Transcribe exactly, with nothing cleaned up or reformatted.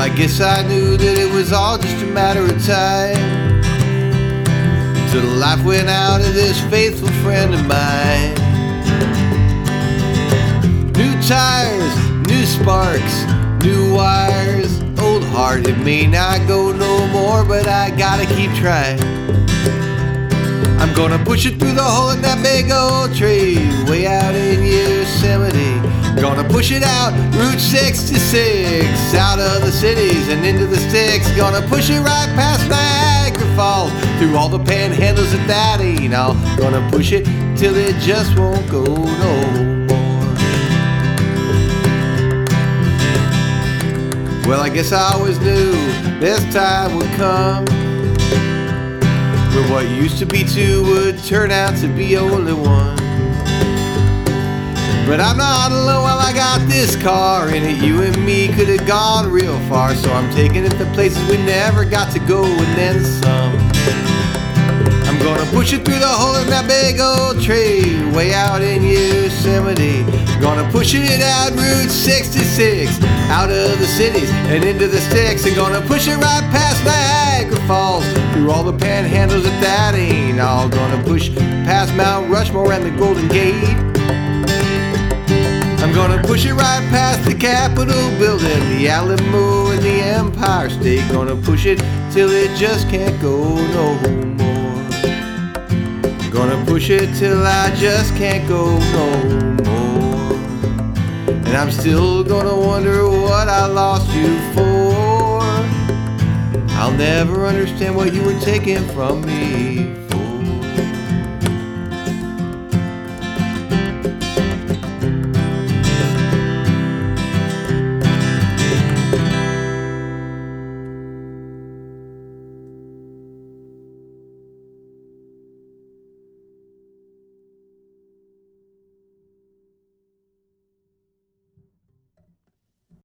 I guess I knew that it was all just a matter of time till the life went out of this faithful friend of mine. New tires, new sparks, new wires. Old heart, it may not go no more, but I gotta keep trying. I'm gonna push it through the hole in that big old tree way out in Yosemite. Gonna push it out Route sixty-six, out of the cities and into the sticks. Gonna push it right past Niagara Falls, through all the panhandles of that ain't all. Gonna push it till it just won't go no more. Well, I guess I always knew this time would come, where what used to be two would turn out to be only one. But I'm not alone while I got this car in it. You and me could have gone real far, so I'm taking it to places we never got to go and then some. I'm gonna push it through the hole in that big old tree way out in Yosemite. Gonna push it out Route sixty-six, out of the cities and into the sticks. And gonna push it right past Niagara Falls, through all the panhandles that that ain't all. Gonna push past Mount Rushmore and the Golden Gate. I'm gonna push it right past the Capitol building, the Alamo and the Empire State. Gonna push it till it just can't go no more. Gonna push it till I just can't go no more. And I'm still gonna wonder what I lost you for. I'll never understand what you were taking from me